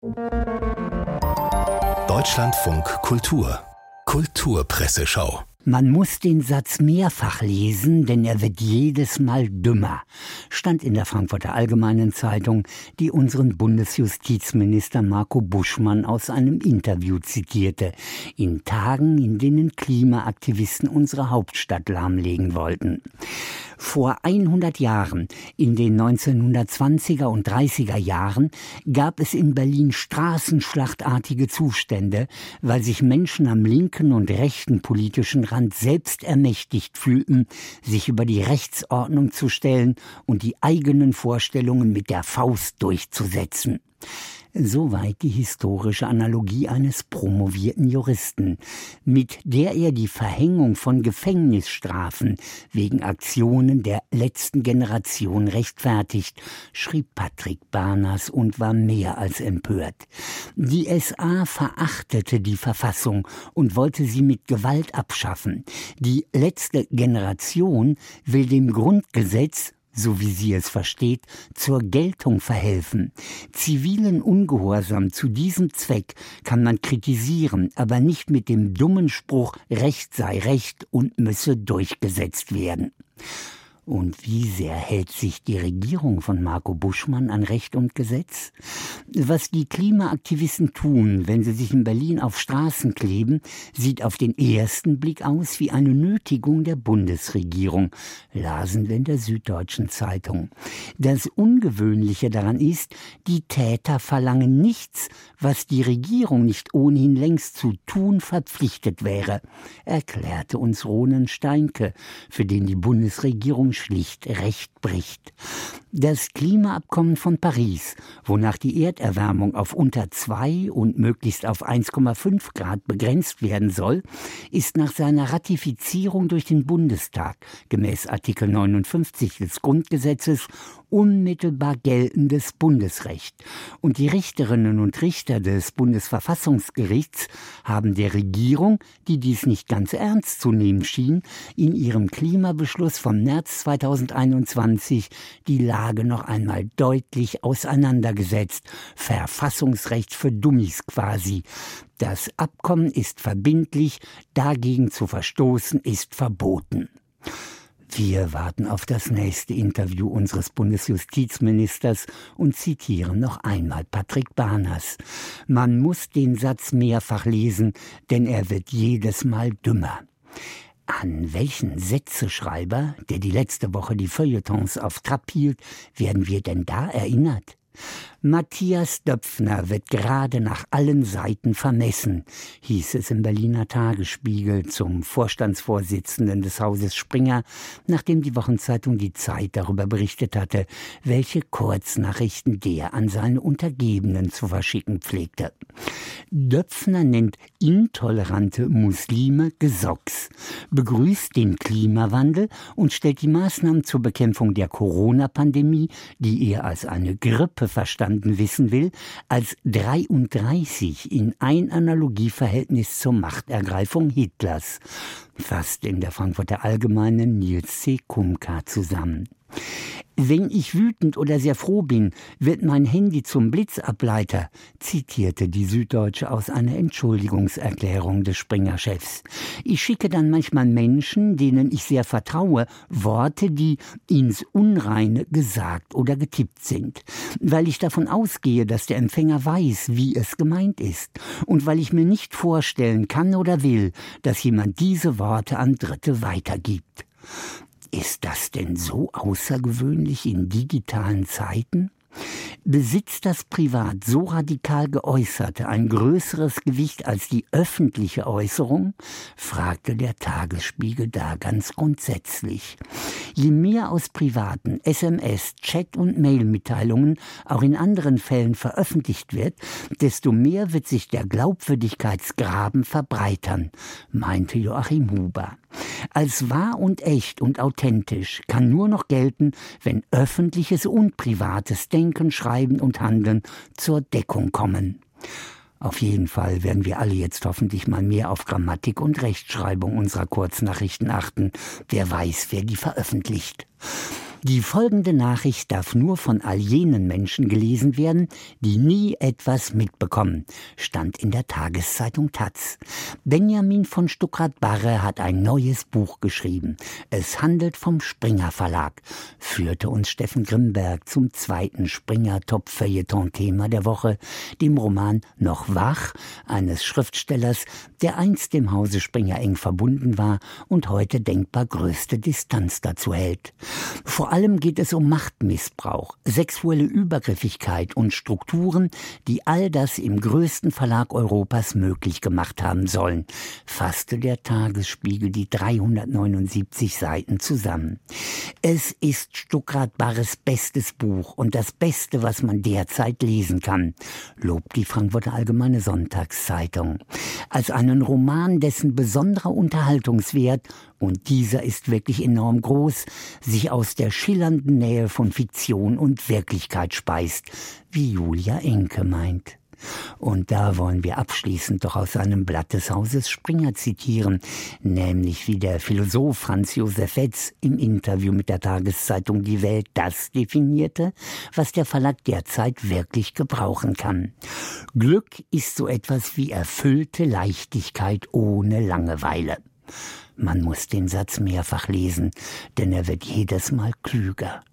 Deutschlandfunk Kultur Kulturpresseschau. Man muss den Satz mehrfach lesen, denn er wird jedes Mal dümmer, stand in der Frankfurter Allgemeinen Zeitung, die unseren Bundesjustizminister Marco Buschmann aus einem Interview zitierte, in Tagen, in denen Klimaaktivisten unsere Hauptstadt lahmlegen wollten. Vor 100 Jahren, in den 1920er und 30er Jahren, gab es in Berlin straßenschlachtartige Zustände, weil sich Menschen am linken und rechten politischen Rand selbst ermächtigt fühlten, sich über die Rechtsordnung zu stellen und die eigenen Vorstellungen mit der Faust durchzusetzen. Soweit die historische Analogie eines promovierten Juristen, mit der er die Verhängung von Gefängnisstrafen wegen Aktionen der letzten Generation rechtfertigt, schrieb Patrick Barners und war mehr als empört. Die SA verachtete die Verfassung und wollte sie mit Gewalt abschaffen. Die letzte Generation will dem Grundgesetz, so wie sie es versteht, zur Geltung verhelfen. Zivilen Ungehorsam zu diesem Zweck kann man kritisieren, aber nicht mit dem dummen Spruch, Recht sei Recht und müsse durchgesetzt werden. Und wie sehr hält sich die Regierung von Marco Buschmann an Recht und Gesetz? Was die Klimaaktivisten tun, wenn sie sich in Berlin auf Straßen kleben, sieht auf den ersten Blick aus wie eine Nötigung der Bundesregierung, lasen wir in der Süddeutschen Zeitung. Das Ungewöhnliche daran ist, die Täter verlangen nichts, was die Regierung nicht ohnehin längst zu tun verpflichtet wäre, erklärte uns Ronen Steinke, für den die Bundesregierung schlicht Recht bricht. Das Klimaabkommen von Paris, wonach die Erderwärmung auf unter 2 und möglichst auf 1,5 Grad begrenzt werden soll, ist nach seiner Ratifizierung durch den Bundestag gemäß Artikel 59 des Grundgesetzes unmittelbar geltendes Bundesrecht. Und die Richterinnen und Richter des Bundesverfassungsgerichts haben der Regierung, die dies nicht ganz ernst zu nehmen schien, in ihrem Klimabeschluss vom März 2021 die Lage noch einmal deutlich auseinandergesetzt. Verfassungsrecht für Dummies quasi. Das Abkommen ist verbindlich, dagegen zu verstoßen ist verboten. Wir warten auf das nächste Interview unseres Bundesjustizministers und zitieren noch einmal Patrick Barners. Man muss den Satz mehrfach lesen, denn er wird jedes Mal dümmer. An welchen Sätzeschreiber, der die letzte Woche die Feuilletons auf Trab hielt, werden wir denn da erinnert? Matthias Döpfner wird gerade nach allen Seiten vermessen, hieß es im Berliner Tagesspiegel zum Vorstandsvorsitzenden des Hauses Springer, nachdem die Wochenzeitung Die Zeit darüber berichtet hatte, welche Kurznachrichten der an seine Untergebenen zu verschicken pflegte. Döpfner nennt intolerante Muslime Gesocks, begrüßt den Klimawandel und stellt die Maßnahmen zur Bekämpfung der Corona-Pandemie, die er als eine Grippe verstanden wissen will, als 33 in ein Analogieverhältnis zur Machtergreifung Hitlers, fasst in der Frankfurter Allgemeinen Nils C. Kumka zusammen. Wenn ich wütend oder sehr froh bin, wird mein Handy zum Blitzableiter, zitierte die Süddeutsche aus einer Entschuldigungserklärung des Springer-Chefs. Ich schicke dann manchmal Menschen, denen ich sehr vertraue, Worte, die ins Unreine gesagt oder getippt sind, weil ich davon ausgehe, dass der Empfänger weiß, wie es gemeint ist und weil ich mir nicht vorstellen kann oder will, dass jemand diese Worte an Dritte weitergibt. Ist das denn so außergewöhnlich in digitalen Zeiten? Besitzt das privat so radikal Geäußerte ein größeres Gewicht als die öffentliche Äußerung? Fragte der Tagesspiegel da ganz grundsätzlich. Je mehr aus privaten SMS, Chat- und Mail-Mitteilungen auch in anderen Fällen veröffentlicht wird, desto mehr wird sich der Glaubwürdigkeitsgraben verbreitern, meinte Joachim Huber. Als wahr und echt und authentisch kann nur noch gelten, wenn öffentliches und privates Denken, Schreiben und Handeln zur Deckung kommen. Auf jeden Fall werden wir alle jetzt hoffentlich mal mehr auf Grammatik und Rechtschreibung unserer Kurznachrichten achten. Wer weiß, wer die veröffentlicht. Die folgende Nachricht darf nur von all jenen Menschen gelesen werden, die nie etwas mitbekommen, stand in der Tageszeitung taz. Benjamin von Stuckrad-Barre hat ein neues Buch geschrieben. Es handelt vom Springer Verlag, führte uns Steffen Grimberg zum zweiten Springer-Top-Feuilleton-Thema der Woche, dem Roman Noch wach, eines Schriftstellers, der einst dem Hause Springer eng verbunden war und heute denkbar größte Distanz dazu hält. Vor allem geht es um Machtmissbrauch, sexuelle Übergriffigkeit und Strukturen, die all das im größten Verlag Europas möglich gemacht haben sollen, fasste der Tagesspiegel die 379 Seiten zusammen. Es ist Stuckrad-Barres bestes Buch und das Beste, was man derzeit lesen kann, lobt die Frankfurter Allgemeine Sonntagszeitung. Als einen Roman, dessen besonderer Unterhaltungswert, und dieser ist wirklich enorm groß, sich aus der schillernden Nähe von Fiktion und Wirklichkeit speist, wie Julia Enke meint. Und da wollen wir abschließend doch aus einem Blatt des Hauses Springer zitieren, nämlich wie der Philosoph Franz Josef Etz im Interview mit der Tageszeitung Die Welt das definierte, was der Verlag derzeit wirklich gebrauchen kann. Glück ist so etwas wie erfüllte Leichtigkeit ohne Langeweile. Man muss den Satz mehrfach lesen, denn er wird jedes Mal klüger.